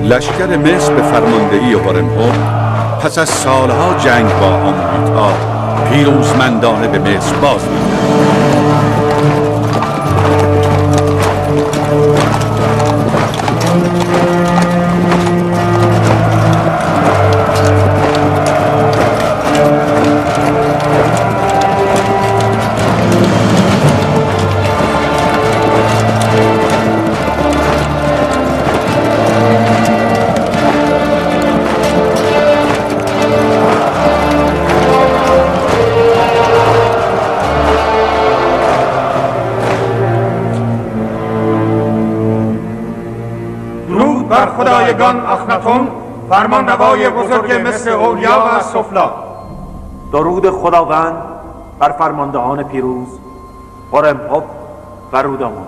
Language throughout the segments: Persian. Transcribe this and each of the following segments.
لشکر مصر به فرماندهی هورمزد پس از سالها جنگ با آمونیت‌ها پیروزمندانه به مصر باز می‌گردد. بر خدایگان اخناتون، فرمانروای بزرگ مصر اولیا و سفلا. درود خداوند بر فرماندهان پیروز هورمزد و رودامون.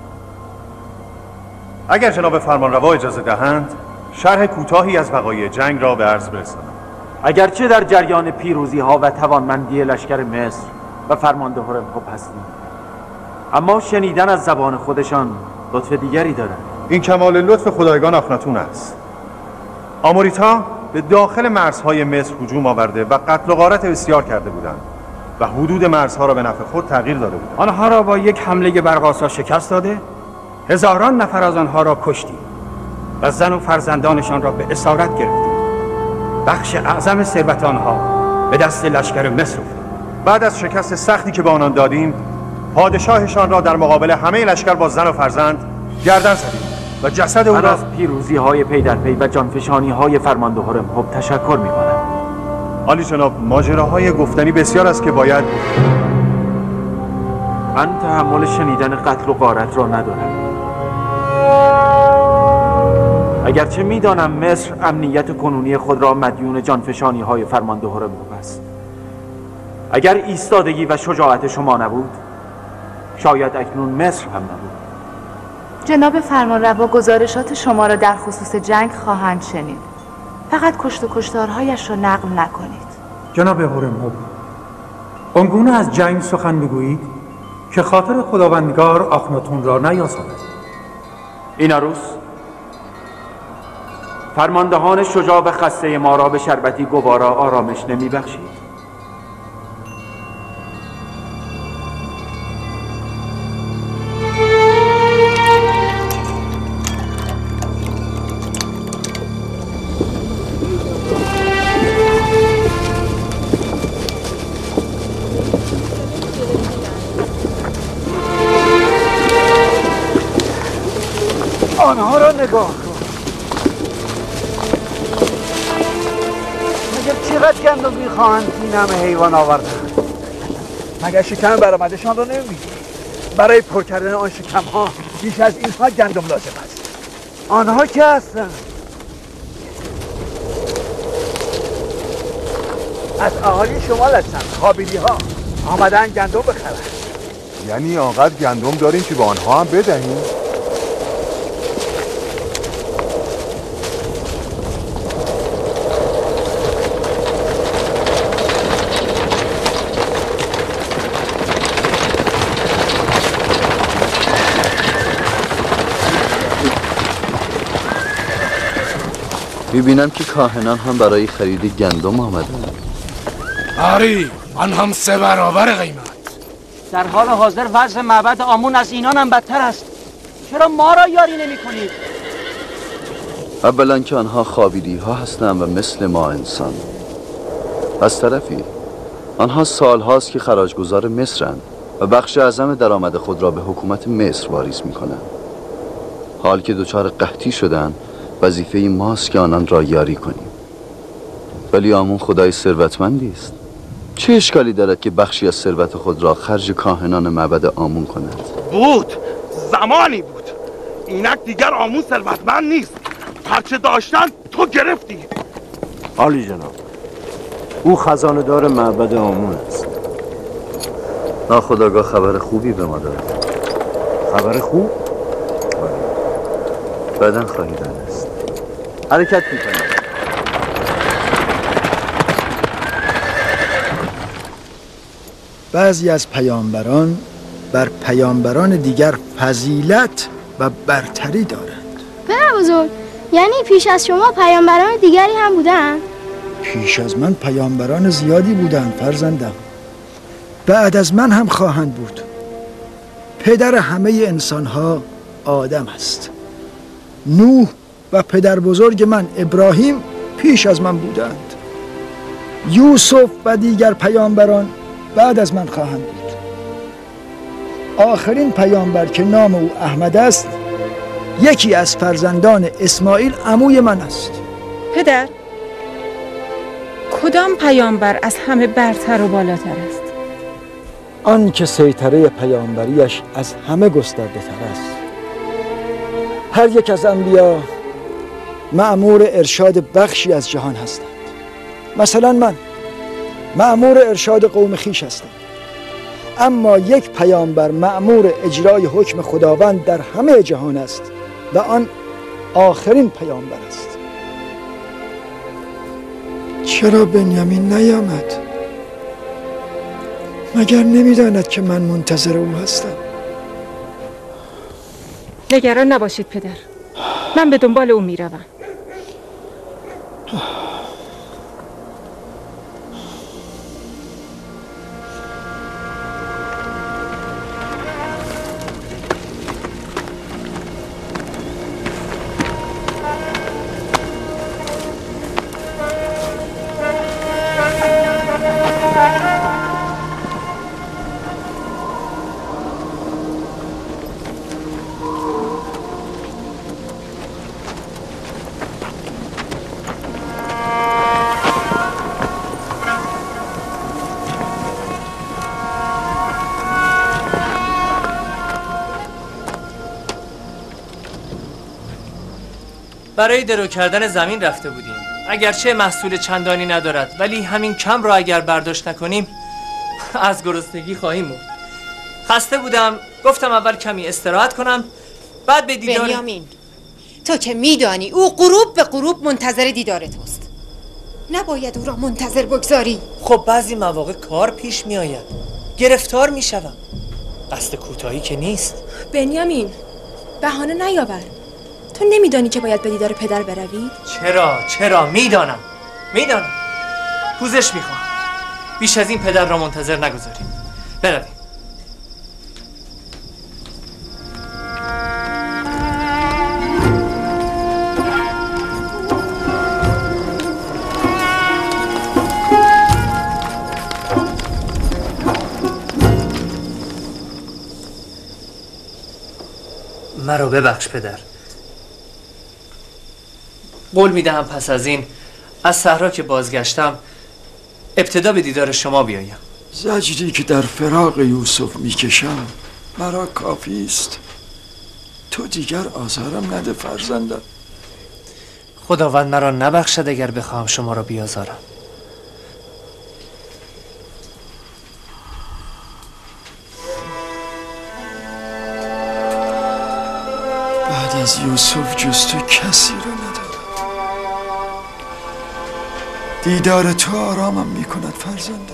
اگر جناب فرمانروا اجازه دهند شرح کوتاهی از وقایع جنگ را به عرض برسانم. اگرچه در جریان پیروزی ها و توانمندی لشکر مصر و فرمانده هورمزد هستیم، اما شنیدن از زبان خودشان لطف دیگری دارد. این کمال لطف خدایگان اخناتون است. آموریت‌ها به داخل مرزهای مصر هجوم آورده و قتل و غارت بسیار کرده بودند و حدود مرزها را به نفع خود تغییر داده بودند. آنها را با یک حمله برق‌آسا شکست داده، هزاران نفر از آنها را کشتیم و زن و فرزندانشان را به اسارت گرفتیم. بخش اعظم ثروت آنها به دست لشکر مصر افتاد. بعد از شکست سختی که به آنان دادیم، پادشاهشان را در مقابل همه لشکر با زن و فرزند گردن زدیم و جسد او را از پیروزی های پی در پی و جانفشانی های فرمانده هورمزد تشکر می کنم. عالی جناب، ماجراهای گفتنی بسیار است که باید من تحمل شنیدن قتل و غارت را ندارم. اگرچه میدانم مصر امنیت کنونی خود را مدیون جانفشانی های فرمانده هورمزد است. اگر ایستادگی و شجاعت شما نبود، شاید اکنون مصر هم نبود. جناب فرمانروا گزارشات شما را در خصوص جنگ خواهند شنید. فقط کشت و کشتارهایش را نقل نکنید. جناب هورمزد، آنگونه از جنگ سخن بگویید که خاطر خداوندگار آخناتون را نیاساید. این عروس فرماندهان شجاع و خسته ما را به شربتی گوارا آرامش نمی بخشید. آنها را نگاه کن. مگر چقدر گندم میخواهند این همه حیوان آوردن؟ مگر شکم برآمدشان را نمیبینی؟ برای پر کردن آن شکم ها بیش از اینها گندم لازم است. آنها که هستند؟ از اهالی شمال هستند، خابیلی ها آمدن گندم بخرند. یعنی آنقدر گندم داریم که به آنها هم بدهیم؟ می‌بینم که کاهنان هم برای خرید گندم آمدن. آری، آن هم 3 برابر قیمت. در حال حاضر وضع معبد آمون از اینان هم بدتر است. چرا ما را یاری نمی کنید؟ اولا که آنها خابیلی ها هستند و مثل ما انسان. از طرفی آنها سالهاست که خراجگزار مصرند و بخش اعظم درآمد خود را به حکومت مصر واریز می‌کنند. حال که دچار قحطی شدند، وظیفه ماست که آنان را یاری کنیم. ولی آمون خدای ثروتمندی است. چه اشکالی دارد که بخشی از ثروت خود را خرج کاهنان معبد آمون کند؟ بود، زمانی بود. اینک دیگر آمون ثروتمند نیست. هرچه داشتن تو گرفتی. عالی جناب، او خزانه دار معبد آمون است. ناخودآگاه خبر خوبی به ما دارد. خبر خوب؟ بعداً خواهی دانست. حرکت می‌کنم. بعضی از پیامبران بر پیامبران دیگر فضیلت و برتری دارند. پدر بزرگ، یعنی پیش از شما پیامبران دیگری هم بودن؟ پیش از من پیامبران زیادی بودند فرزندم. بعد از من هم خواهند بود. پدر همه انسانها آدم است. نوح و پدر بزرگ من ابراهیم پیش از من بودند. یوسف و دیگر پیامبران بعد از من خواهند بود. آخرین پیامبر که نام او احمد است، یکی از فرزندان اسماعیل عموی من است. پدر، کدام پیامبر از همه برتر و بالاتر است؟ آن که سیطره پیامبریش از همه گسترده تر است. هر یک از انبیا مأمور ارشاد بخشی از جهان هستند. مثلا من مأمور ارشاد قوم خویش هستم، اما یک پیامبر مأمور اجرای حکم خداوند در همه جهان است و آن آخرین پیامبر است. چرا بنیامین نیامد؟ مگر نمیداند که من منتظر او هستم؟ نگران نباشید پدر، من به دنبال او میروم. برای درو کردن زمین رفته بودیم. اگرچه محصول چندانی ندارد، ولی همین کم را اگر برداشت نکنیم از گرسنگی خواهیم مرد. خسته بودم، گفتم اول کمی استراحت کنم، بعد به دیدار. بنیامین، تو که میدانی او غروب به غروب منتظر دیدار توست، نباید او را منتظر بگذاری. خب بعضی مواقع کار پیش می آید، گرفتار می شوم. قصد کوتاهی که نیست. بنیامین، بهانه نیاور. تو نمیدانی که باید به دیدار پدر بروی؟ چرا میدانم. پوزش میخوام. بیش از این پدر را منتظر نگذاریم. برویم. مرا ببخش پدر. قول میدهم پس از این از صحرا که بازگشتم ابتدا به دیدار شما بیایم. زجری که در فراق یوسف میکشم مرا کافی است. تو دیگر آزارم نده فرزندم. خداوند مرا نبخشد اگر بخواهم شما را بیازارم. بعد از یوسف جز تو کسی را ندارم. دیدار تو آرامم میکند فرزندم.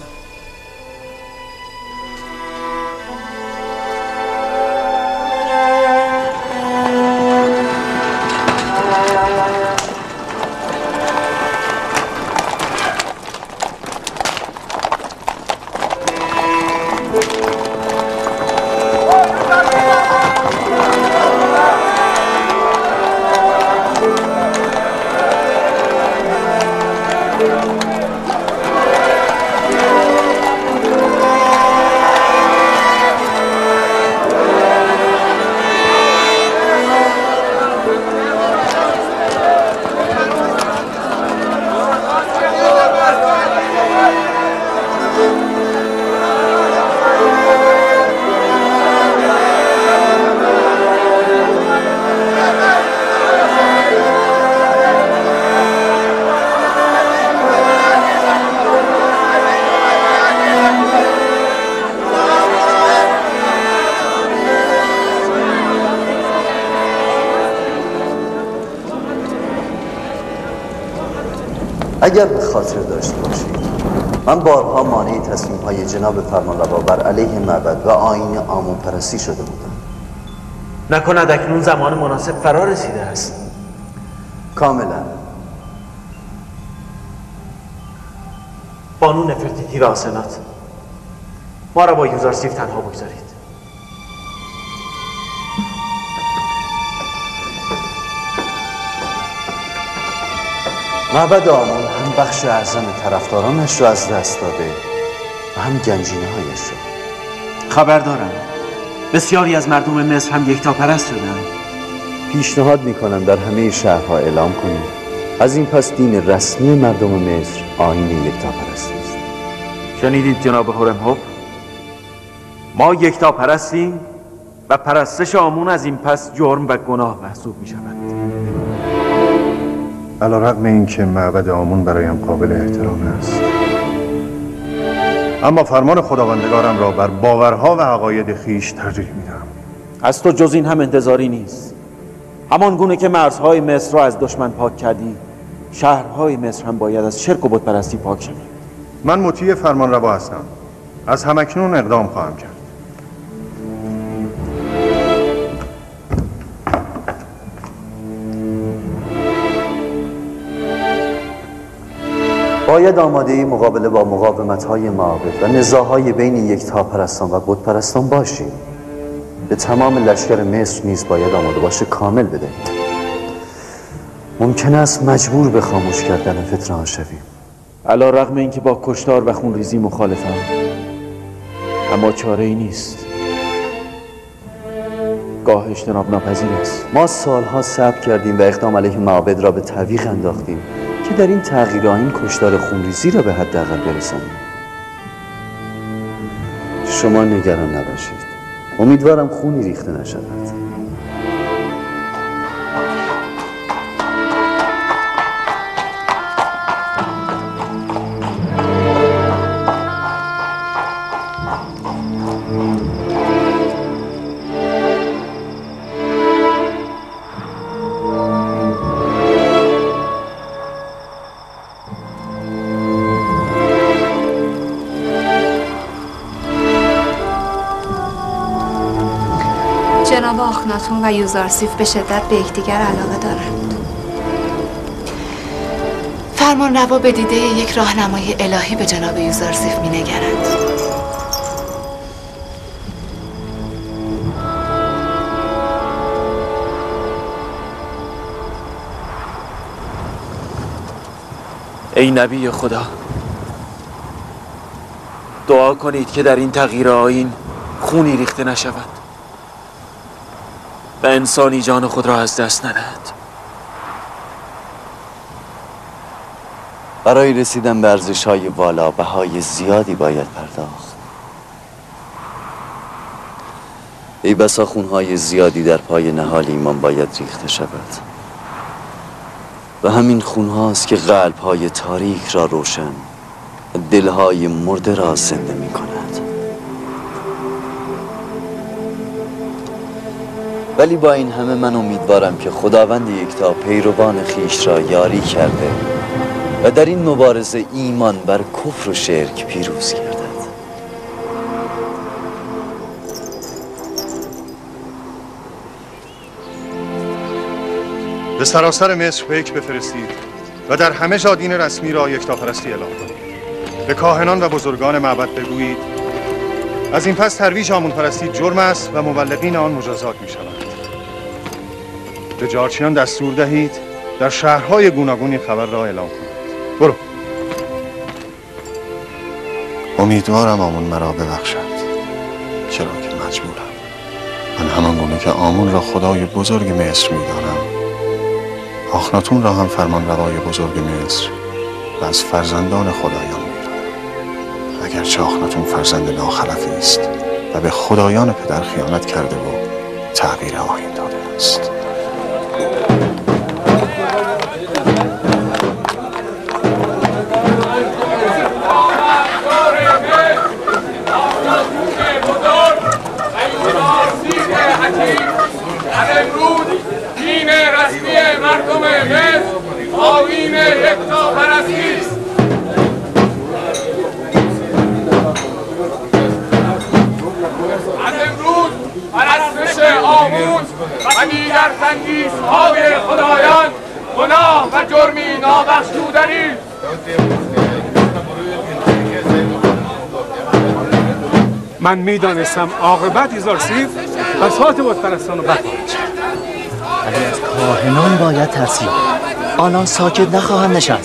اگر به خاطر داشته باشید من بارها مانع تصمیم های جناب فرمانروا بر علیه معبد و آیین آمون پرستی شده بودم. نکند اکنون زمان مناسب فرا رسیده است. کاملا. بانو نفرتیتی و آسنات، ما را با یوزارسیف تنها بگذارید. معبد آمون هم بخش اعظم طرفدارانش رو از دست داده و هم گنجینه هایش رو. خبر دارم بسیاری از مردم مصر هم یکتاپرست شدن. پیشنهاد میکنم در همه شهرها اعلام کنیم از این پس دین رسمی مردم مصر آیین یکتاپرستی است. شنیدید جناب هورمهوب؟ ما یکتاپرستیم و پرستش آمون از این پس جرم و گناه محسوب می شود. علی‌رغم اینکه معبد آمون برایم قابل احترام است، اما فرمان خداوندگارم را بر باورها و عقاید خیش ترجیح میدم. از تو جز این هم انتظاری نیست. همان گونه که مرزهای مصر را از دشمن پاک کردی، شهرهای مصر هم باید از شرک و بتپرستی پاک شوند. من مطیع فرمانروا هستم. از همکنون اقدام خواهم کرد. باید آماده مقابله با مقاومت‌های معابد و نزاع‌های بین یکتاپرستان و بتپرستان باشیم. به تمام لشکر مصر نیز باید آماده باشه کامل بدهیم. ممکن است مجبور به خاموش کردن فتنه ها شویم. علی‌رغم اینکه با کشتار و خونریزی مخالفم، اما چاره ای نیست. گاه اجتناب ناپذیر است. ما سالها صبر کردیم و اقدام علیه معابد را به تعویق انداختیم که در این تغییر آیین کشتار خونریزی را به حداقل برسانیم. شما نگران نباشید. امیدوارم خونی ریخته نشود. جناب آخناتون و یوزارسیف به شدت به یکدیگر علاقه دارند. فرمان روا به دیده یک راهنمای الهی به جناب یوزارسیف می نگرند. ای نبی خدا، دعا کنید که در این تغییر آیین خونی ریخته نشود و انسانی جان خود را از دست ندهد. برای رسیدن به ارزش‌های والا بهای زیادی باید پرداخت. ای بسا خونهای زیادی در پای نهال ایمان باید ریخته شود و همین خونهاست که قلب‌های تاریک را روشن و دلهای مرده را زنده می کند. ولی با این همه من امیدوارم که خداوند یکتا پیروان خیش را یاری کرده و در این مبارزه ایمان بر کفر و شرک پیروز گردد. به سراسر مصر پیک بفرستید و در همه جا دین رسمی را یکتاپرستی اعلام کنید. به کاهنان و بزرگان معبد بگویید از این پس ترویج آمون پرستی جرم است و مبلغین آن مجازات می شوند. به جارچیان دستور دهید در شهرهای گوناگون این خبر را اعلام کنید. برو. امیدوارم آمون مرا ببخشد، چرا که مجبورم. من همان گونه که آمون را خدای بزرگ مصر می دانم، آخناتون را هم فرمان روای بزرگ مصر و از فرزندان خدایان می دانم. اگرچه آخناتون فرزند ناخلفی است و به خدایان پدر خیانت کرده و تغییر آیین داده است. دین رسمی مردم مصر آیین یکتاپرستی است. از امروز پرستش آمون و دیگر تندیس‌های خدایان گناه و جرمی نابخشودنی. من میدانستم عاقبت یوزارسیف بساط بتپرستان رو بخواهد شد، ولی از کاهنان باید ترسید. آنان ساکت نخواهند نشست.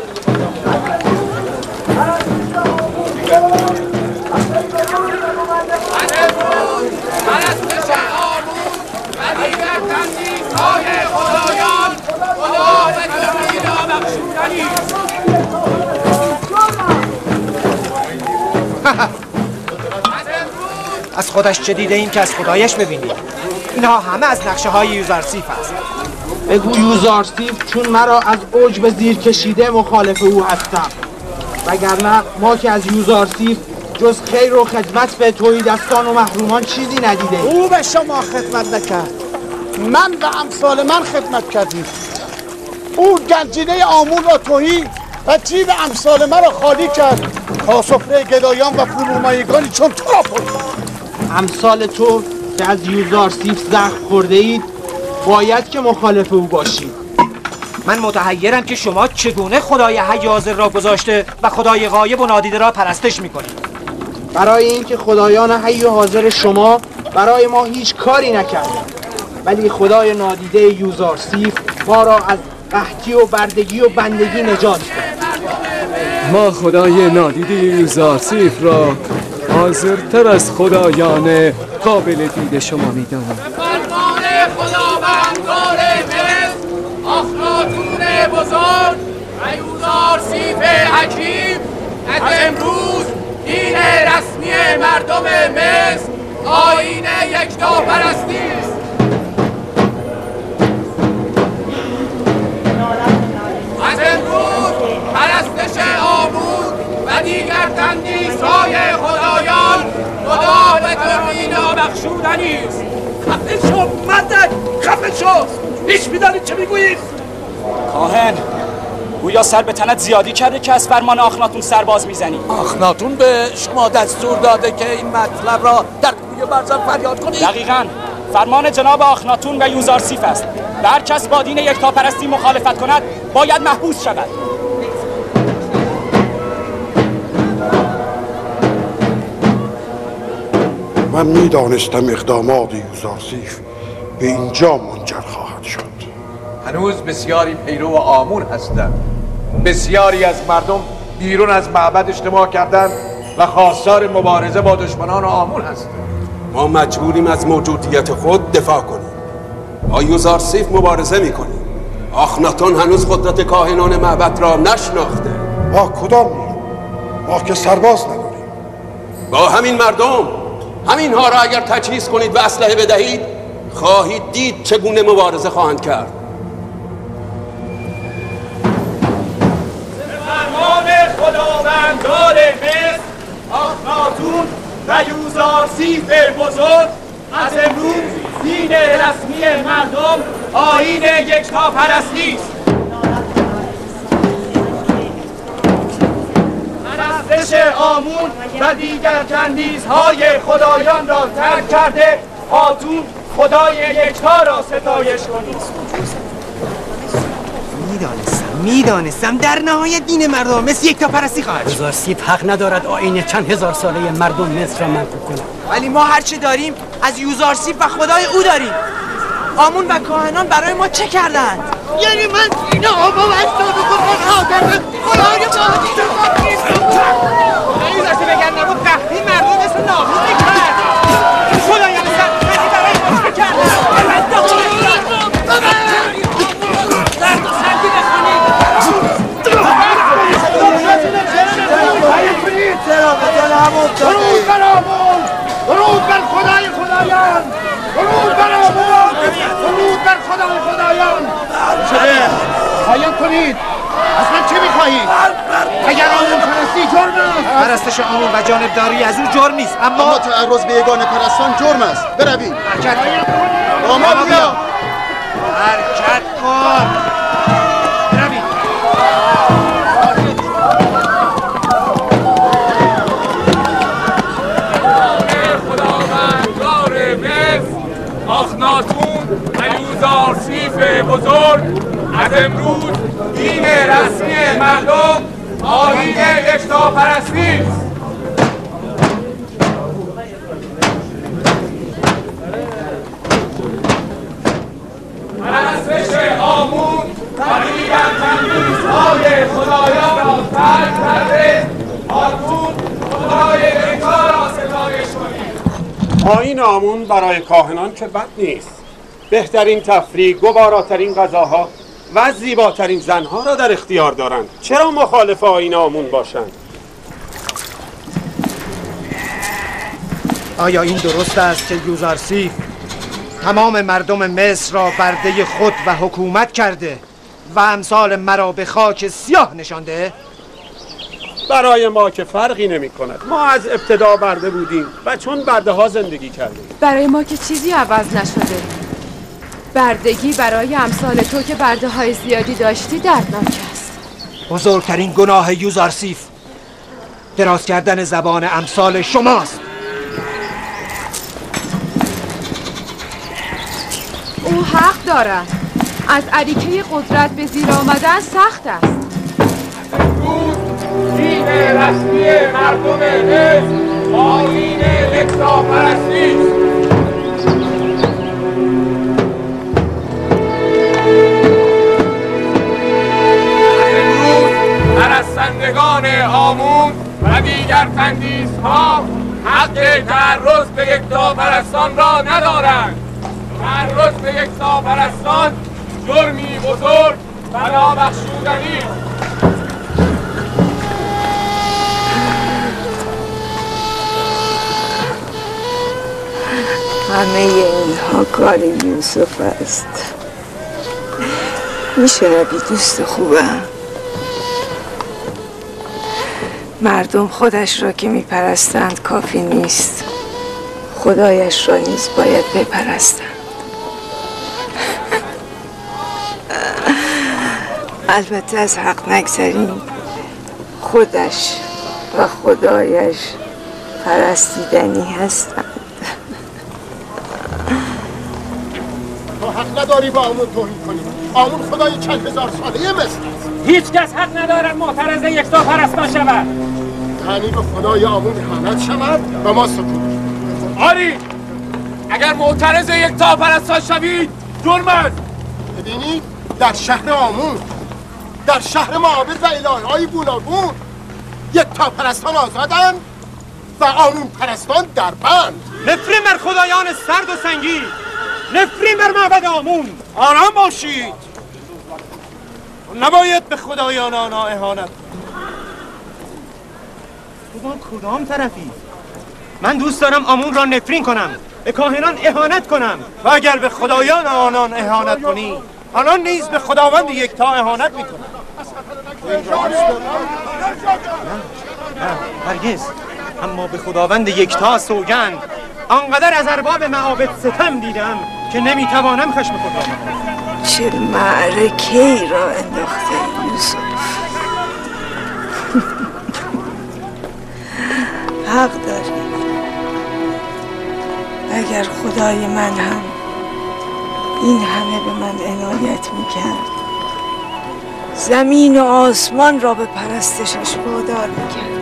از خودش چه دیده ایم که از خدایش ببینیم؟ اینها همه از نقشه های یوزارسیف است. بگو یوزارسیف چون مرا از عجب زیر کشیده مخالف او هستم، وگرنه ما که از یوزارسیف جز خیر و خدمت به تهیدستان و محرومان چیزی ندیده. او به شما خدمت نکرد، من و امثال من خدمت کردیم. او گنجینه آمون را تهی و جیب امثال من را خالی کرد تا سفره گدایان و فرومایگانی چون تو را پر کرد. امثال تو که از یوزارسیف زخم خورده اید باید که مخالف او باشید. من متحیرم که شما چگونه خدای حی حاضر را گذاشته و خدای غایب و نادیده را پرستش میکنید. برای اینکه خدایان حی و حاضر شما برای ما هیچ کاری نکردند، ولی خدای نادیده یوزارسیف ما را از قحطی و بردگی و بندگی نجات داد. ما خدای نادیده یوزارسیف را حاضرتر از خدایان قابل دید شما می‌دانم. فرمان خداوندگار مصر اخناتون بزرگ و یوزارسیف حکیم از امروز دین رسمی مردم مصر آیین یکتاپرستی است. از امروز پرستش آمون و دیگر تندیس‌های خدایان خدا به طور نابخشودنی است. خفه شو مردک، خفه شو! هیچ می‌دانید چه میگویید؟ کاهن، گویا سر به تنت زیادی کرده که از فرمان آخناتون سرباز میزنی. آخناتون به شما دستور داده که این مطلب را در کوی برزن فریاد کنید؟ دقیقاً فرمان جناب آخناتون و یوزارسیف است و هر کس با دین یکتاپرستی مخالفت کند باید محبوس شود. من میدانستم اقدامات یوزارسیف به اینجا منجر خواهد شد. هنوز بسیاری پیرو آمون هستند. بسیاری از مردم بیرون از معبد اجتماع کردند و خواستار مبارزه با دشمنان آمون هستند. ما مجبوریم از موجودیت خود دفاع کنیم. با یوزارسیف مبارزه میکنیم. آخناتون هنوز قدرت کاهنان معبد را نشناخته. با کدام نیرو؟ ما که سرباز نداریم. با همین مردم، همینها را اگر تجهیز کنید و اسلحه بدهید خواهید دید چگونه مبارزه خواهند کرد. فرمان خداوندگار مصر آخناتون و یوزارسیف بزرگ از امروز دین رسمی مردم آیین یکتاپرستی است. پرستش آمون و دیگر چندیزهای خدایان را ترک کرده هاتون خدای یکتا را ستایش کنید. میدانستم در نهایت دین مردم مثل یکتاپرستی خواهد شد. یوزارسیف حق ندارد آیین چند هزار ساله مردم مصر را منسوخ کند. ولی ما هر چه داریم از یوزارسیف و خدای او داریم. آمون و کاهنان برای ما چه کردند؟ یعنی من اینا با وجدان و قرآن کردم خدای باقی این داشته بگن نبود قحطی مردم مثل نابود میکرد. خدایان سرمتی برای ما چه کردند؟ درد و سنگی بخونید. درود بر آمون، درود بر خدای خدایان، درود بر آمون، درود بر خدای خدایان. شده پایان کنید. اصلا چه میخواهید؟ اگر آمون پرستی جرم است. پرستش آمون و جانبداری از او جرم نیست، اما تعرض به یگانه پرستان جرم است. بروید. حرکت کن. داماد بیا. حرکت کن. بروید. خداوندگار مصر آخناتون و یوزارسیف بزرگ از امروز دین رسمی مردم آیین یکتاپرستی است. پرستش آمون و دیگر تمیزهای خدایان را ترک کرده آتون خدای یکتا را ستایش کنید. آیین آمون برای کاهنان که بد نیست. بهترین تفریح، گواراترین غذاها و زیباترین زنها را در اختیار دارند. چرا مخالف آیین آمون باشند؟ آیا این درست است که یوزارسیف تمام مردم مصر را برده خود و حکومت کرده و امثال مرا به خاک سیاه نشانده؟ برای ما که فرقی نمی کند. ما از ابتدا برده بودیم و چون برده ها زندگی کردیم. برای ما که چیزی عوض نشده. بردگی برای امثال تو که برده های زیادی داشتی دردناک است. بزرگترین گناه یوزارسیف دراز کردن زبان امثال شماست. او حق دارد. از اریکه قدرت به زیر آمدن سخت است. دین رسمی مردم مصر آیین یکتاپرستی است. پرستندگان آمون و دیگر تندیس‌ها حق تعرض به یکتاپرستان را ندارند. تعرض به یکتاپرستان جرمی بزرگ و نابخشودنی است. همه اینها کار یوسف است. میشنوی دوست خوبم؟ مردم خودش را که میپرستند کافی نیست، خدایش را نیز باید بپرستند. البته از حق نگذریم، خودش و خدایش پرستیدنی هستند. تو حق نداری با آمون توهین کنی. آمون خدای چند هزار ساله مصر است. هیچ کس حق ندارد معترض یکتاپرستان شود. یعنی به خدای آمون اهانت شود و ما سکوت. آری اگر معترض یکتاپرستان شوید جرم است. ببینید در شهر آمون، در شهر معابد و الهه‌های گوناگون یکتاپرستان آزادند و آمون پرستان در بند. نفرین بر خدایان سرد و سنگین، نفرین بر معبد آمون. آرام باشید، نباید به خدایان آنها اهانت. کدام طرفی؟ من دوست دارم آمون را نفرین کنم، به کاهنان اهانت کنم و اگر به خدایان آنان اهانت کنی، آنان نیز به خداوند یکتا اهانت میکنند. نه هرگز. اما به خداوند یکتا سوگند، آنقدر از ارباب معابد ستم دیدم که نمیتوانم خشم خود را مهار. چه معرکه‌ای را انداخته یوسف. حق داری. اگر خدای من هم این همه به من عنایت میکرد، زمین و آسمان را به پرستشش وادار میکرد.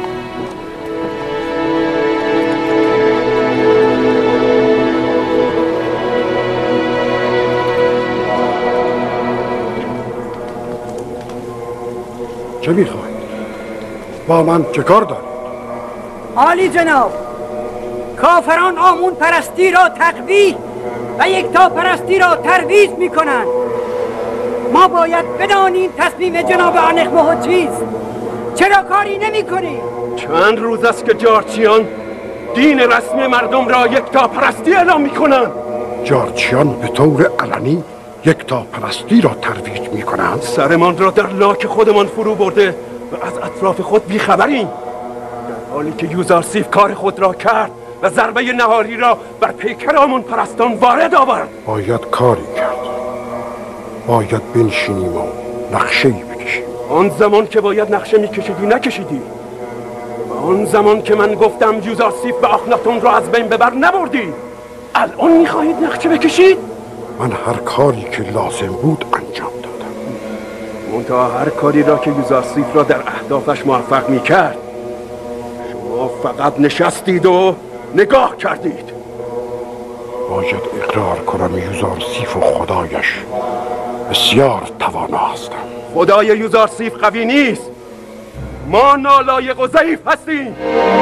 چه میخواهید؟ با من چه کار دارید؟ عالی جناب، کافران آمون پرستی را تقویح و یکتاپرستی را ترویج میکنند. ما باید بدانیم تصمیم جناب آنخمه چیست. چرا کاری نمیکنید؟ چند روز است که جارچیان دین رسمی مردم را یکتاپرستی اعلام میکنند. جارچیان به طور علنی یکتاپرستی را ترویج میکنند. سرمان را در لاک خودمان فرو برده و از اطراف خود بیخبریم، در حالی که یوزارسیف کار خود را کرد و ضربه نهاری را بر پیکر آمون پرستان وارد آورد. باید کاری کرد. باید بنشینیم و نقشه‌ای بکشیم. آن زمان که باید نقشه میکشیدی نکشیدی. آن زمان که من گفتم یوزارسیف و آخناتون را از بین ببر نبردی. الان میخواهید نقشه بکشید؟ من هر کاری که لازم بود انجام دادم. منتها هر کاری را که یوزارسیف را در اهدافش موفق میکرد شما فقط نشستید و نگاه کردید. باید اقرار کنم یوزارسیف و خدایش بسیار توانا هستم. خدای یوزارسیف قوی نیست، ما نالایق و ضعیف هستیم.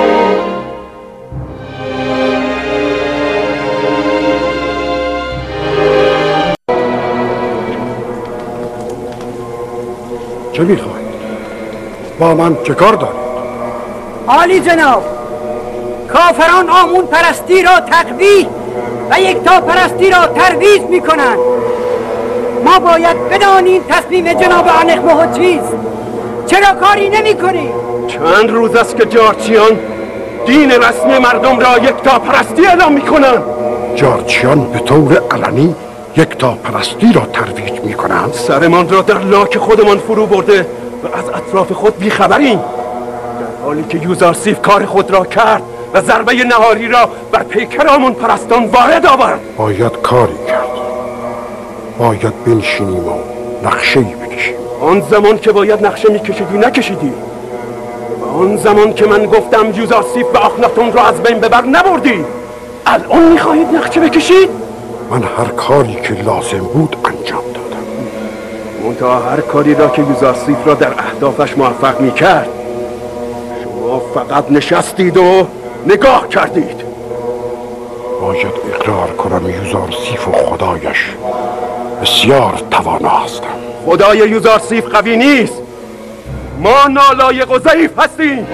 چه میخواهید؟ با من چه کار دارید؟ عالی جناب، کافران آمون پرستی را تقویح و یکتا پرستی را ترویج میکنند. ما باید بدانیم تصمیم جناب آنخ چیست. چرا کاری نمیکنی؟ چند روز است که جارچیان دین رسمی مردم را یکتا پرستی اعلام میکنند. جارچیان به طور علنی یکتا پرستی را ترویج میکنند. سرمان را در لاک خودمان فرو برده و از اطراف خود بیخبریم، در حالی که یوزارسیف کار خود را کرد و ضربه نهاری را بر پیکر آمون پرستان وارد آورد. باید کاری کرد. باید بنشینیم و نقشه‌ای بکشیم. آن زمان که باید نقشه میکشیدی نکشیدی و آن زمان که من گفتم یوزارسیف و آخناتون را از بین ببر نبردی. الان میخواهید نقشه بکشید؟ من هر کاری که لازم بود انجام دادم. منتها هر کاری را که یوزارسیف را در اهدافش موفق میکرد شما فقط نشستید و نگاه کردید. باید اقرار کنم یوزارسیف و خدایش بسیار توانا هستم. خدای یوزارسیف قوی نیست، ما نالایق و ضعیف هستیم.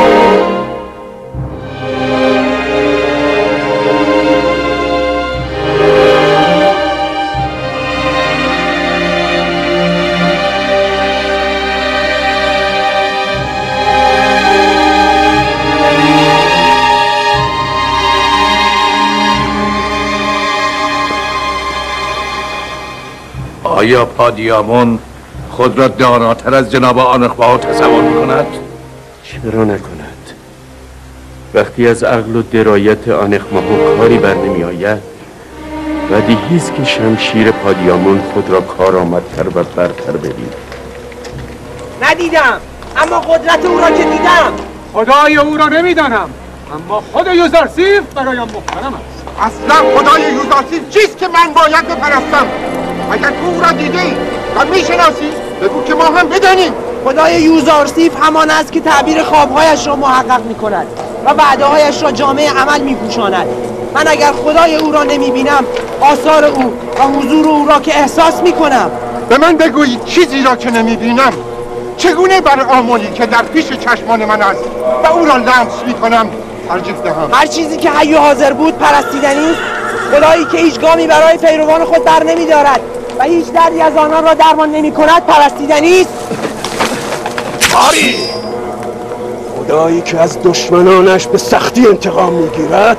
آیا پادیامون خود را داناتر از جناب آنخباه تصور میکند؟ چرا نکند؟ وقتی از عقل و درایت آنخماهو کاری بر نمی آید بدیهیست که شمشیر پادیامون خود را کارآمدتر و برتر ببیند. ندیدم، اما قدرت او را که دیدم. خدای او را نمیدانم، اما خود یوزارسیف برایم محترم است. اصلا خدای یوزارسیف چیست که من باید بپرستم؟ اگر تو او را دیدی و میشناسی بگو که ما هم بدانیم. خدای یوزارسیف همان است که تعبیر خوابهایش را محقق میکند و وعده‌هایش را جامعه عمل میپوشاند. من اگر خدای او را نمیبینم آثار او و حضور او را که احساس میکنم. به من بگویید چیزی را که نمیبینم چگونه بر آملی که در پیش چشمان من است و او را لمس میکنم ترجیح دهم؟ هر چیزی که حی و حاضر بود پرستیدنی است. خدایی که هیچ گامی برای پیروان خود بر نمیدارد و هیچ دردی از آنان را درمان نمی کند پرستیدنی است. آری خدایی که از دشمنانش به سختی انتقام میگیرد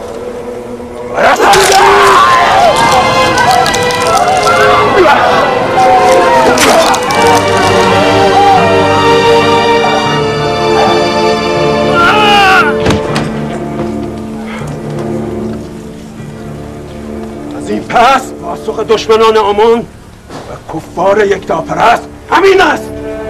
از این پس پاسخ دشمنان آمون و کفار یکتاپرست همین است.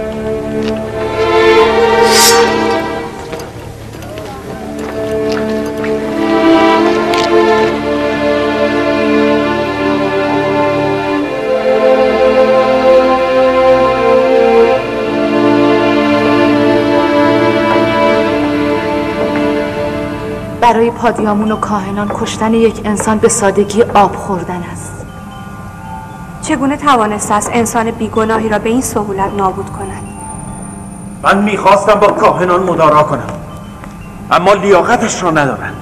برای پادیامون و کاهنان کشتن یک انسان به سادگی آب خوردن است. چگونه توانسته است انسان بیگناهی را به این سهولت نابود کند؟ من میخواستم با کاهنان مدارا کنم، اما لیاقتش را ندارند.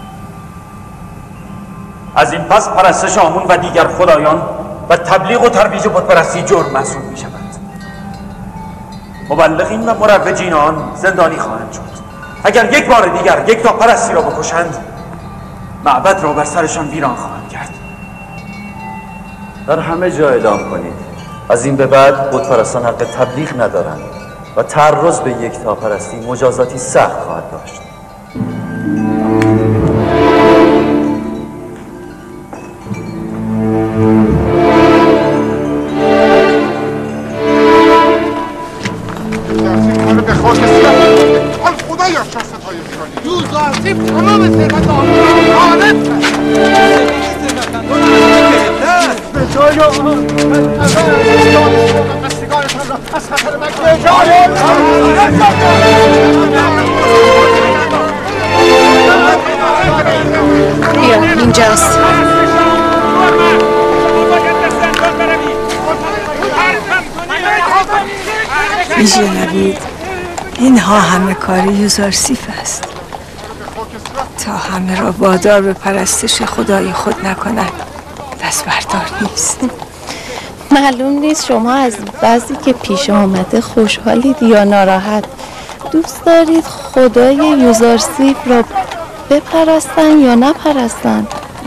از این پس پرستش آمون و دیگر خدایان و تبلیغ و ترویج بتپرستی جرم محسوب می شود. مبلغین و مروجین آن زندانی خواهند شد. اگر یک بار دیگر یکتاپرستی را بکشند معبد را بر سرشان ویران خواهند کرد. در همه جا اعلام کنید از این به بعد بتپرستان حق تبلیغ ندارند و تعرض به یکتاپرستی مجازاتی سخت خواهد داشت. خدایان قصدگارتان را از خطر بیا اینجاست. میشنوید؟ اینها همه کار یوزارسیف است تا همه را وادار به پرستش خدای خود نکند. دست بردار نیست. معلوم نیست شما از بعضی که پیش آمده خوشحالید یا ناراحت. دوست دارید خدای یوزارسیف را بپرستن یا نپرستن؟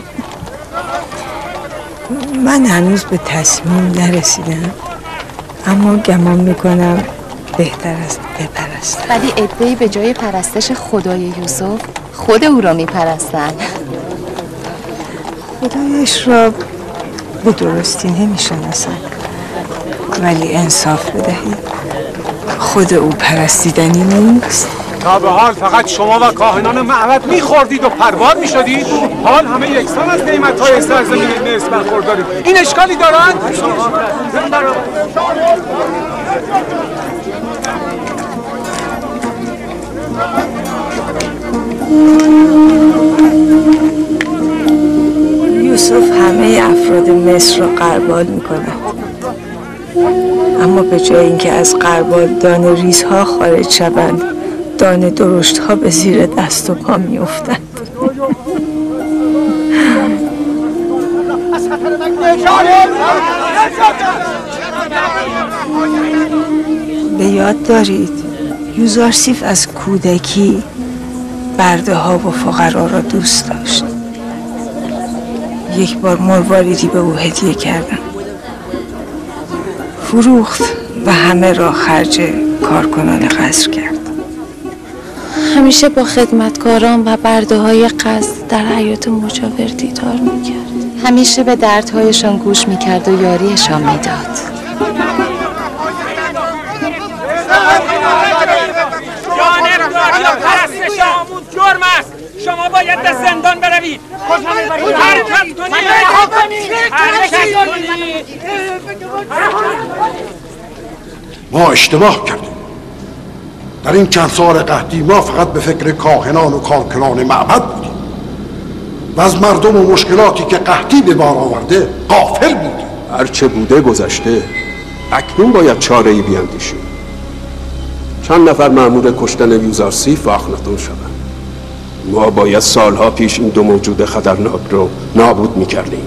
من هنوز به تصمیم نرسیدم، اما گمان میکنم بهتر است بپرستم. ولی عده‌ای به جای پرستش خدای یوسف خود او را میپرستن. خدایش را به درستی نمیشناسند، ولی انصاف بدهید خود او پرستیدنی نیست. تا به حال فقط شما و کاهنان معبد میخوردید و پروار میشدید، حال همه یکسان از نعمت‌های سرزمین مصر برخوردارید. این اشکالی دارند؟ یوسف همه افراد مصر را غربال می‌کند، اما به جای اینکه از غربال دانه ریزها خارج شوند، دانه درشت‌ها به زیر دست و پا می‌افتند. به یاد دارید یوزارسیف از کودکی برده ها و فقرا را دوست داشت. یک بار مرواریدی به او هدیه کردم، فروخت و همه را خرج کارکنان قصر کرد. همیشه با خدمتکاران و برده های قصد در حیات مجاور دیدار میکرد. همیشه به دردهایشان گوش میکرد و یاریشان میداد. جانبداری و پرستش آمون جرم است. شما باید به زندان بروید. حرکت کنید. ما اشتباه کردیم. در این چند سال قحطی ما فقط به فکر کاهنان و کارکنان معبد بودیم و از مردم و مشکلاتی که قحطی به بار آورده غافل بودیم. هرچه بوده گذشته، اکنون باید چاره‌ای بیاندیشیم. چند نفر مأمور کشتن یوزارسیف و اخناتون شدند. ما باید سالها پیش این دو موجود خطرناک رو نابود میکردیم.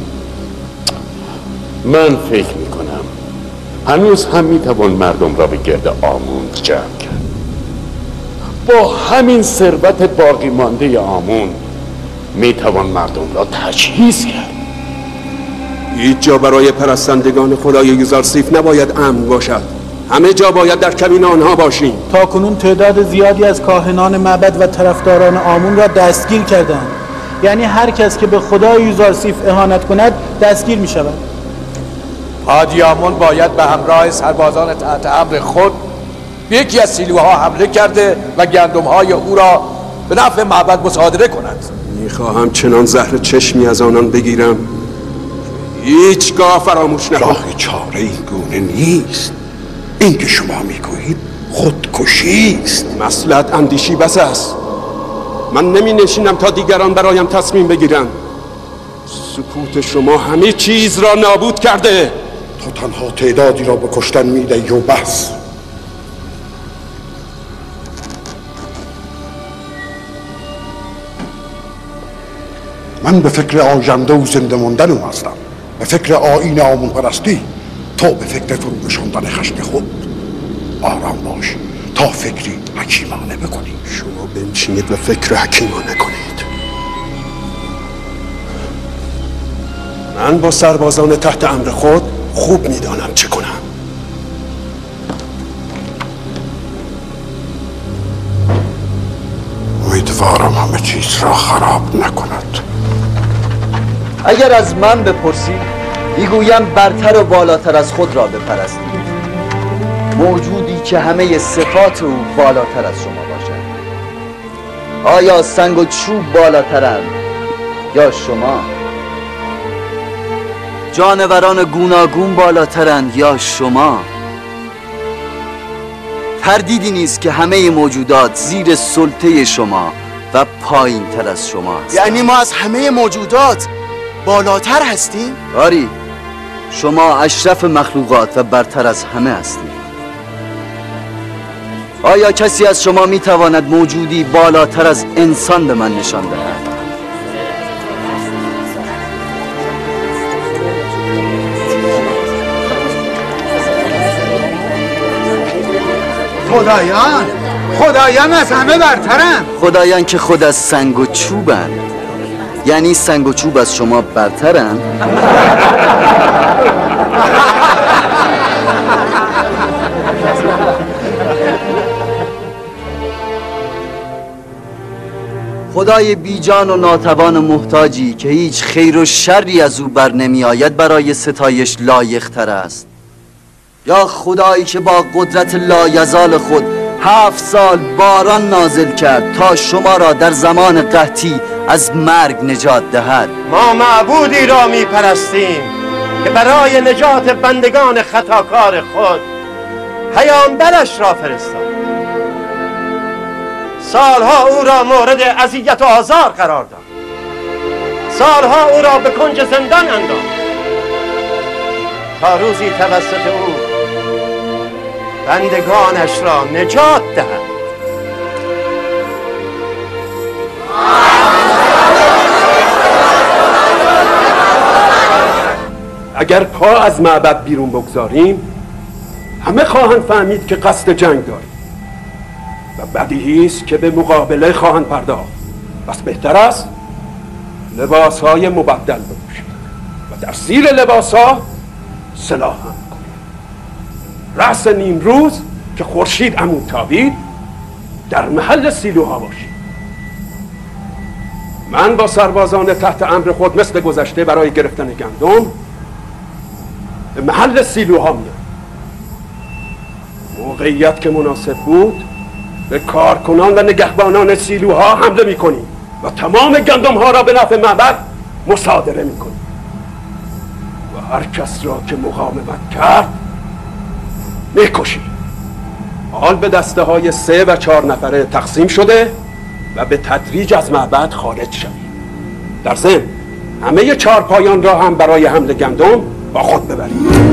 من فکر میکنم هنوز هم میتوان مردم را به گرد آمون جمع کرد. با همین ثروت باقی مانده آمون میتوان مردم را تجهیز کرد. هیچ جا برای پرستندگان خدای یوزارسیف نباید امن باشد. همه جا باید در کمین آنها باشیم. تاکنون تعداد زیادی از کاهنان معبد و طرفداران آمون را دستگیر کردند. یعنی هر کس که به خدای یوزارسیف اهانت کند دستگیر می شود. حاجی آمون باید به همراه سربازان تحت امر خود به یکی از سیلوها حمله کرده و گندم‌های او را به نفع معبد مصادره کند. میخواهم چنان زهر چشمی از آنان بگیرم هیچگاه فراموش نکنم. راه چاره این گونه نیست. این که شما میگویید خودکشی است. مصلحت اندیشی بس است. من نمی نشینم تا دیگران برایم تصمیم بگیرند. سکوت شما همه چیز را نابود کرده. تو تنها تعدادی را به کشتن میدهی و بس. من به فکر آینده و زنده موندن هستم، به فکر آیین آمون پرستی. تو به فکر فرو نشاندن خشم خود. آرام باش تا فکری حکیمانه بکنیم. شما بنشینید و فکر حکیمانه کنید. من با سربازان تحت امر خود خوب میدانم چه کنم. امیدوارم همه چیز را خراب نکند. اگر از من بپرسی میگویم برتر و بالاتر از خود را بپرستید، موجودی که همه صفات او بالاتر از شما باشد. آیا سنگ و چوب بالاترند یا شما؟ جانوران گوناگون بالاترند یا شما؟ تردیدی نیست که همه موجودات زیر سلطه شما و پایین تر از شما هستند. یعنی ما از همه موجودات بالاتر هستیم؟ آری، شما اشرف مخلوقات و برتر از همه هستید. آیا کسی از شما میتواند موجودی بالاتر از انسان به من نشان دهد؟ خدایان از همه برترن. خدایان که خود از سنگ و چوبند. یعنی سنگ و چوب از شما برترن؟ خدای بیجان و ناتوان و محتاجی که هیچ خیر و شری از او بر نمی آید برای ستایش لایق تر است، یا خدایی که با قدرت لایزال خود 7 سال باران نازل کرد تا شما را در زمان قحطی از مرگ نجات دهد؟ ما معبودی را می پرستیم که برای نجات بندگان خطاکار خود پیامبرش را فرستاد. سالها او را مورد اذیت و آزار قرار داد، سالها او را به کنج زندان انداخت تا روزی توسط او بندگانش را نجات دهد. اگر پا از معبد بیرون بگذاریم همه خواهند فهمید که قصد جنگ داریم و بدیهی است که به مقابله خواهند پرداخت. پس بهتر است لباسهای مبدل بپوشید و در زیر لباسها سلاح هم کنید. رأس نیمروز که خورشید عمود تابید در محل سیلوها باشید. من با سربازان تحت امر خود مثل گذشته برای گرفتن گندم به محل سیلوها میام. موقعیت که مناسب بود به کارکنان و نگهبانان سیلوها حمله میکنیم و تمام گندم ها را به نفع معبد مصادره میکنیم و هر کس را که مقاومت کرد میکشیم. حال به دسته های 3 و 4 نفره تقسیم شده و به تدریج از معبد خارج شویم. در ضمن همه 4 پایان را هم برای حمل گندم با خود ببریم.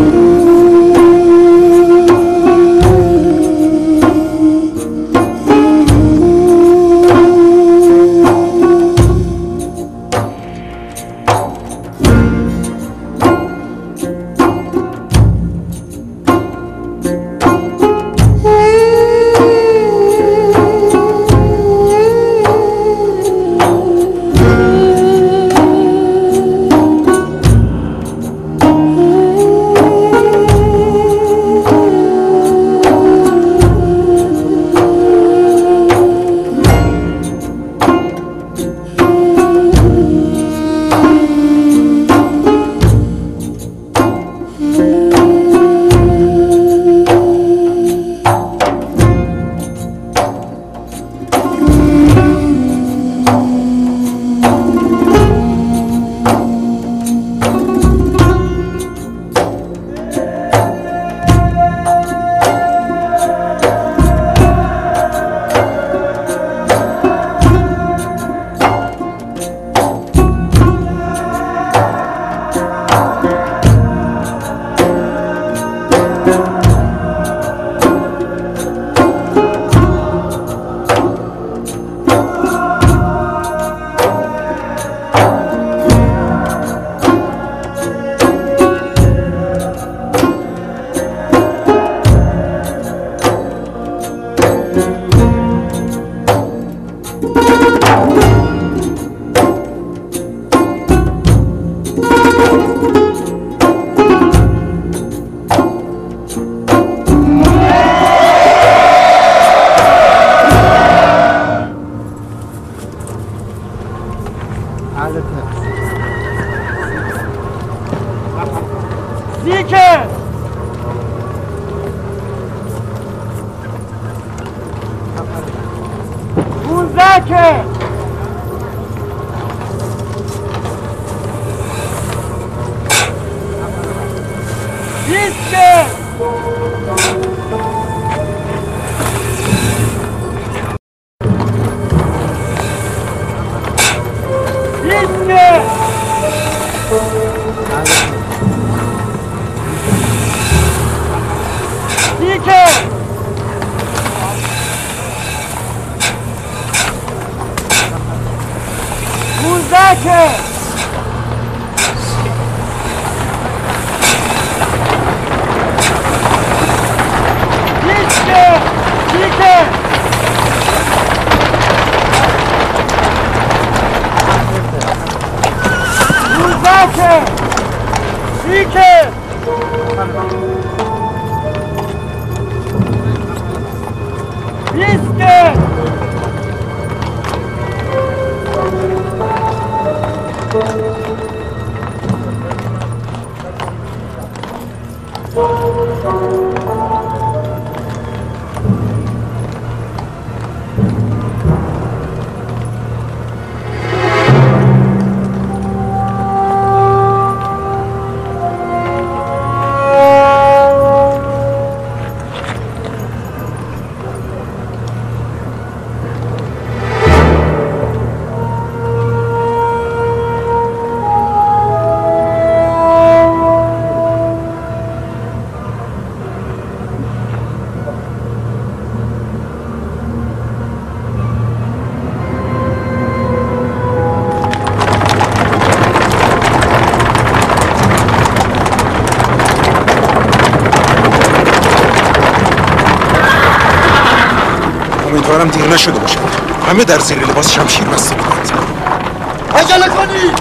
امیدوارم دیر نشده باشد. همه در زیر لباس شمشیر بسته بودند. عجله کنید!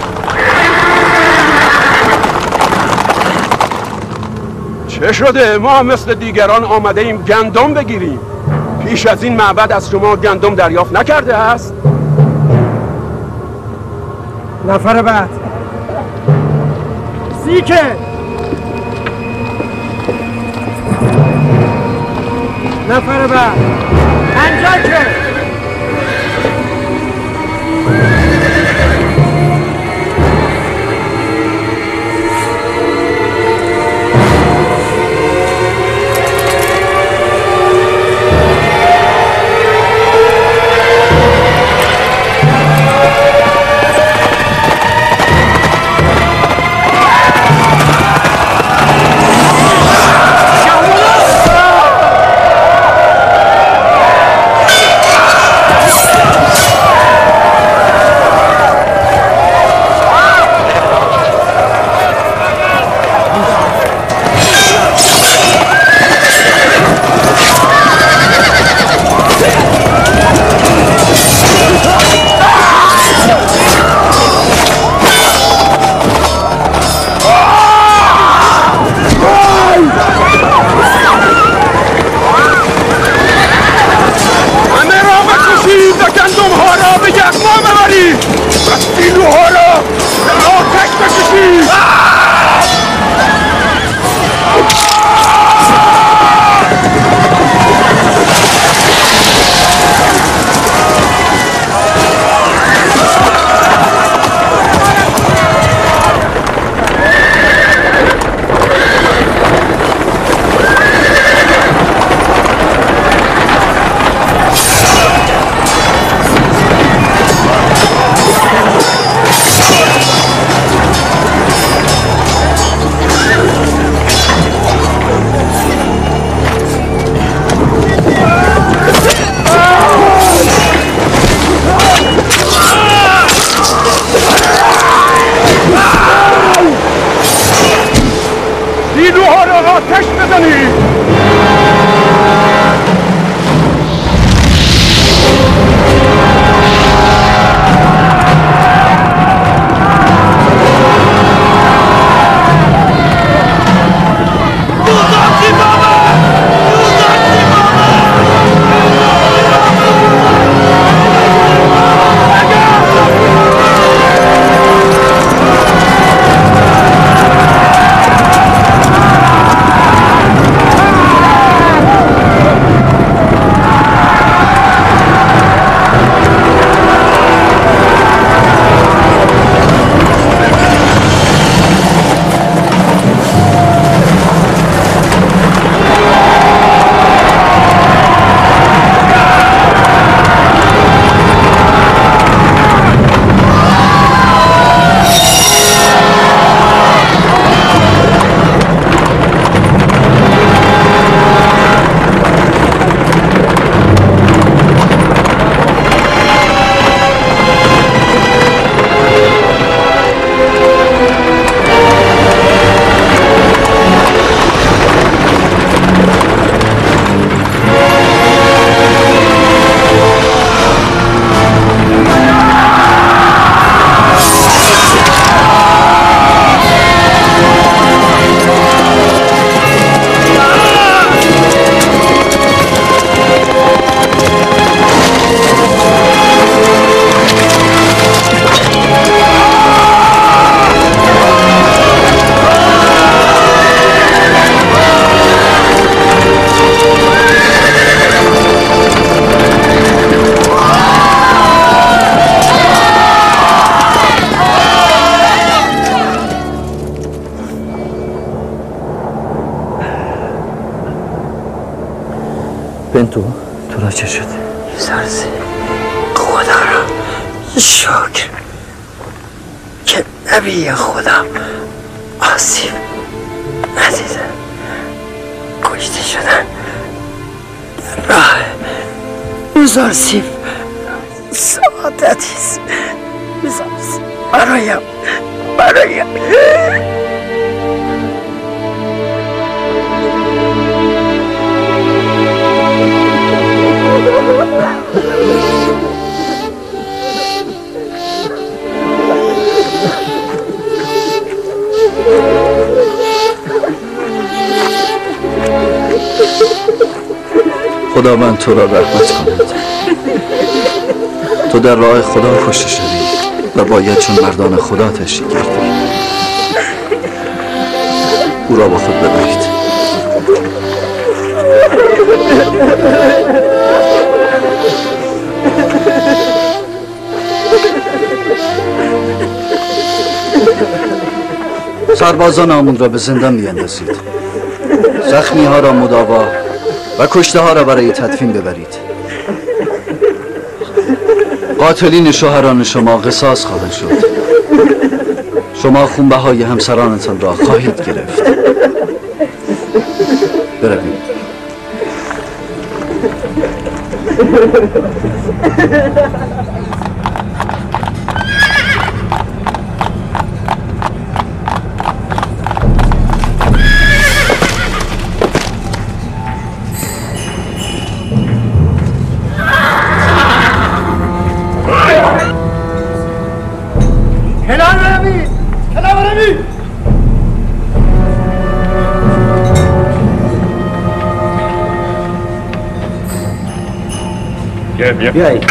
چه شده؟ ما هم مثل دیگران آمده ایم گندم بگیریم. پیش از این معبد از شما گندم دریافت نکرده است؟ نفر بعد سیکه نفر بعد انجاکه بنتو تو را چه شده؟ سرزی خدا را شکر که نبی خودم آسیب ندیدن. کشته شدن در راه یوزارسیف سعادتیست. یوزارسیف برایم خداوند تو را رحمت کند. تو در راه خدا کشته شدی و باید چون مردان خدا تشریح کردی. او را با خود ببرید. سربازان آمون را به زندان بیندازید. زخمی ها را مداوا و کشته ها را برای تدفین ببرید. قاتلین شوهران شما قصاص خواهند شد. شما خونبهای همسرانتان را خواهید گرفت. بروید. بیایید.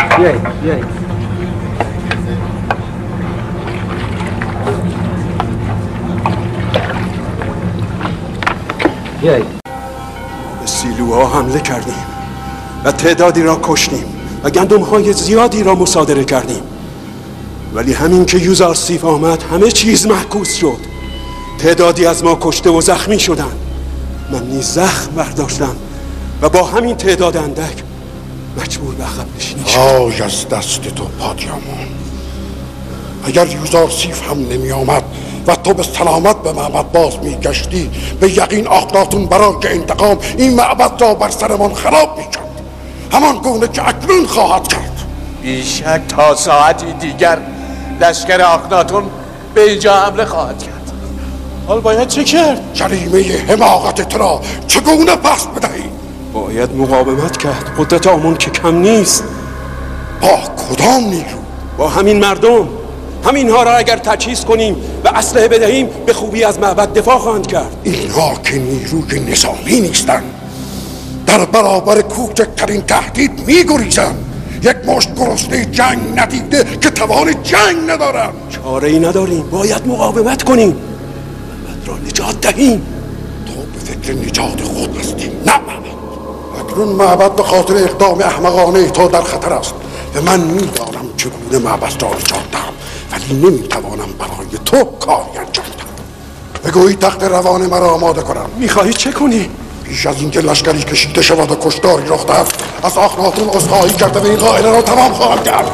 به سیلوها حمله کردیم و تعدادی را کشتیم و گندم‌های زیادی را مصادره کردیم، ولی همین که یوزارسیف آمد همه چیز معکوس شد. تعدادی از ما کشته و زخمی شدند. من نیز زخم برداشتم و با همین تعداد اندک مجبور به عقب نشینی شد. آی از دست تو پادیامون. اگر یوزارسیف هم نمی آمد و تو به سلامت به معبد باز می گشتی، به یقین آخناتون برای انتقام این معبد را بر سرمان خراب می کرد، همان گونه که اکنون خواهد کرد. بیشک تا ساعتی دیگر لشکر آخناتون به اینجا حمله خواهد کرد. حال باید چه کرد؟ جریمه حماقت تو را چگونه پس بدهی؟ باید مقاومت کرد. قدرت آمون که کم نیست. با کدام نیرو؟ با همین مردم. همینها را اگر تجهیز کنیم و اسلحه بدهیم به خوبی از معبد دفاع خواهند کرد. اینها که نیروی نظامی نیستند، در برابر کوچکترین تهدید می‌گریزند. یک مشت گرسنه جنگ ندیده که توان جنگ ندارند. چاره‌ای نداریم. باید مقاومت کنیم، معبد را نجات دهیم. تو به فکر نجات خود هستی، نه اکنون معبد به خاطر اقدام احمقانه تو در خطر است و من میدانم چگونه معبد را نجات دهم، ولی نمیتوانم برای تو کاری انجام دهم. بگویی تخت روان مرا آماده کنم. میخواهی چه کنی؟ پیش از اینکه لشکری کشیده شود و کشتاری رخ دهد، از آخناتون عذرخواهی کرده و این قائله را تمام خواهم کرد.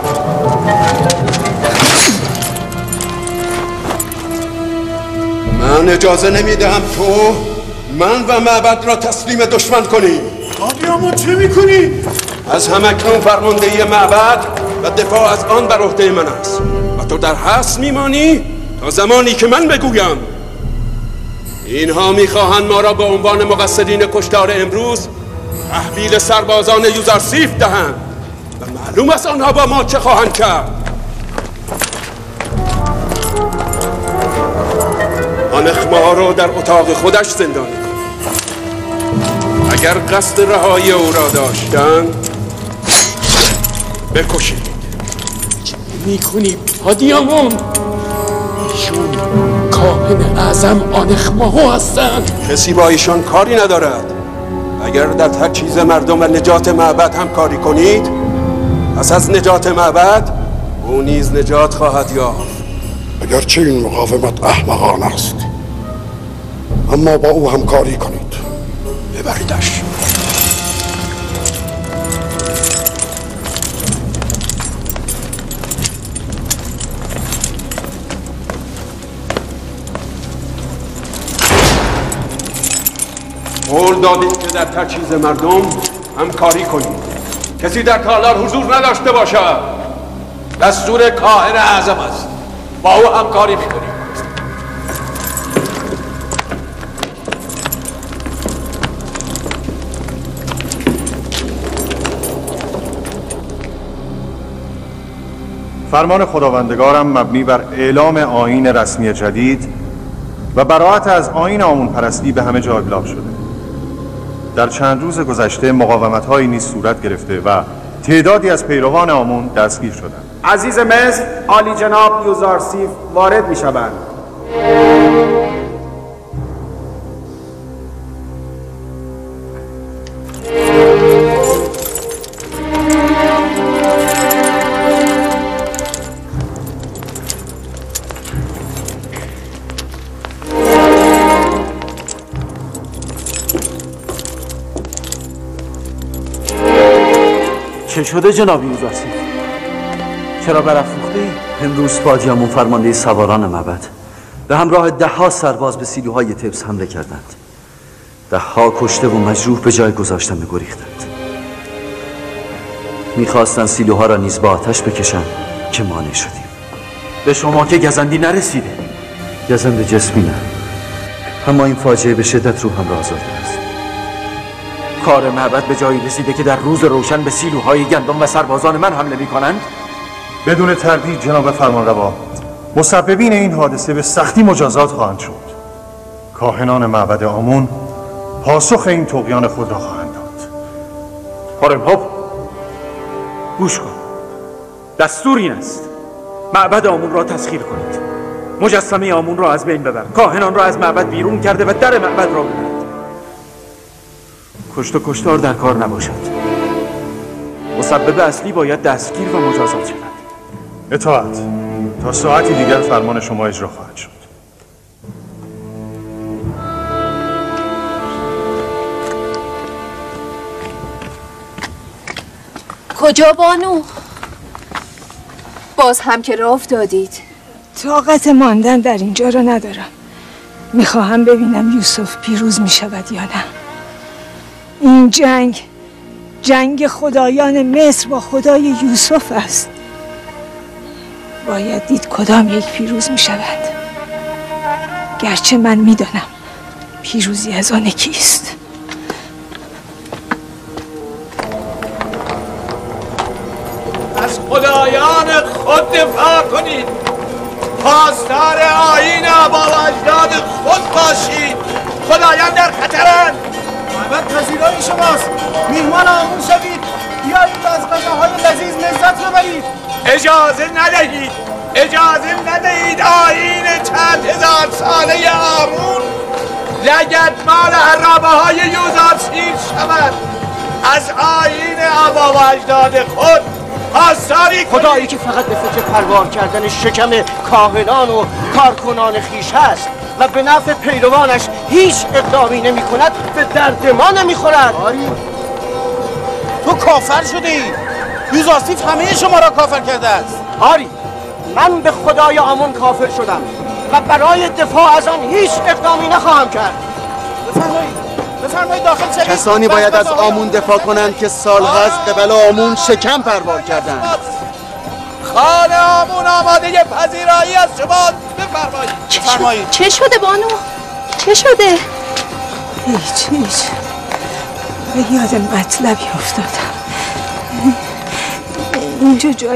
من اجازه نمیدهم تو من و معبد را تسلیم دشمن کنی. پادیامون چه میکنی؟ از همکنون فرماندهی معبد و دفاع از آن بر عهده من است و تو در حبس میمانی تا زمانی که من بگویم. اینها میخواهند ما را به عنوان مقصرین کشتار امروز تحویل سربازان یوزارسیف دهند و معلوم است آنها با ما چه خواهند کرد. آنخما را در اتاق خودش زندانی کن. اگر قصد رهایی او را داشتند بکشید. چه میکنی پادیامون؟ ایشون کاهن اعظم آنخماهو هستند. کسی با ایشان کاری ندارد. اگر در تجهیز مردم و نجات معبد هم کاری کنید، پس از نجات معبد او نیز نجات خواهد یافت. اگرچه این مقاومت احمقانه است، اما با او همکاری کنید. ببریدش. قول دادیم که در تجهیز مردم همکاری کنیم. کسی در تالار حضور نداشته باشد. دستور کاهن اعظم است. با او همکاری میکنیم. فرمان خداوندگارم مبنی بر اعلام آیین رسمی جدید و براءت از آیین آمون پرستی به همه جا ابلاغ شده. در چند روز گذشته مقاومت‌هایی نیز صورت گرفته و تعدادی از پیروان آمون دستگیر شدند. عزیز مصر، عالی جناب یوزارسیف وارد می‌شوند. چه شده جناب یوزارسیف؟ چرا برافروخته ای؟ امروز پادیامون فرمانده سواران معبد به همراه 10 سرباز به سیلوهای تبس حمله کردند. 10 کشته و مجروح به جای گذاشتن گریختند. میخواستن سیلوها را نیز با آتش بکشن که مانع شدیم. به شما که گزندی نرسیده؟ گزند جسمی نه، اما این فاجعه به شدت روحم را آزرده است. کار معبد به جایی رسیده که در روز روشن به سیلوهای گندم و سربازان من حمله می کنند؟ بدون تردید جناب فرمانروا، مسببین این حادثه به سختی مجازات خواهند شد. کاهنان معبد آمون پاسخ این طغیان خود را خواهند داد. هورمهوب، گوش کن. دستور این است معبد آمون را تسخیر کنید. مجسمه آمون را از بین ببر. کاهنان را از معبد بیرون کرده و در معبد را ببرد. کشت و کشتار در کار نباشد. مسبب اصلی باید دستگیر و مجازات شود. اطاعت. تا ساعتی دیگر فرمان شما اجرا خواهد شد. کجا بانو؟ باز هم که راه افتادید. طاقت ماندن در اینجا را ندارم. میخواهم ببینم یوسف پیروز میشود یا نه. این جنگ خدایان مصر با خدای یوسف است. باید دید کدام یک پیروز میشود. گرچه من میدانم پیروزی از آن کیست. از خدایان خود دفاع کنید. پاسدار آیین آبا و اجداد خود باشید. خدایان در خطرند. معبد پذیرای شماست. میهمان آمون شوید. بیایید از غذاهای لذیذ لذت ببرید. اجازه ندهید آیین چند هزار ساله آمون لگدمال حرابه‌های یوزارسیف شود. از آیین آبا و اجداد خود پاسداری کنید. خدایی که فقط به فکر پروار کردن شکم کاهنان و کارکنان خویش هست و به نفع پیروانش هیچ اقدامی نمی کند، به درد ما نمیخورد. تو کافر شده ای. یوزارسیف همه شما را کافر کرده است. آری، من به خدای آمون کافر شدم و برای دفاع از آن هیچ اقدامی نخواهم کرد. بفرمایید داخل شوید. کسانی باید از آمون دفاع کنند که سالها از قبل آمون شکم پروار کردند. خان آمون آماده پذیرایی از شما. بفرمایید. چه شده بانو؟ چه شده؟ هیچ به یاد مطلبی افتادم. اینجا جای